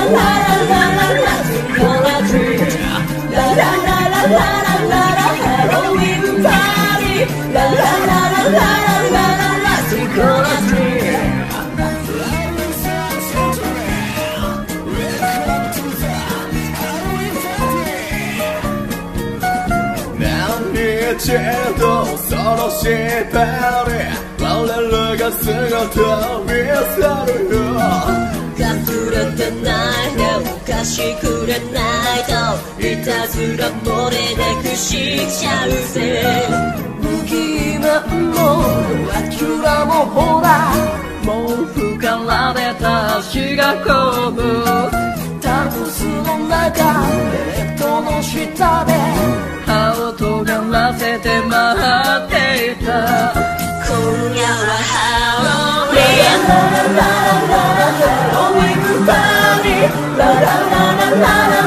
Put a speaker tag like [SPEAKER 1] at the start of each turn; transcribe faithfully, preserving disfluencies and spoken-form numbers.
[SPEAKER 1] 知道その縛り我らが姿を見せるよ
[SPEAKER 2] 隠れてないでお貸しくれないといたずら漏れなくしちゃうぜ不気味もあきらもほら毛布から出た足がこぶタンスの中ベッドの下で歯を尖らせて待っていた今夜はハロウィンララララララハロウィンパーティーララララララ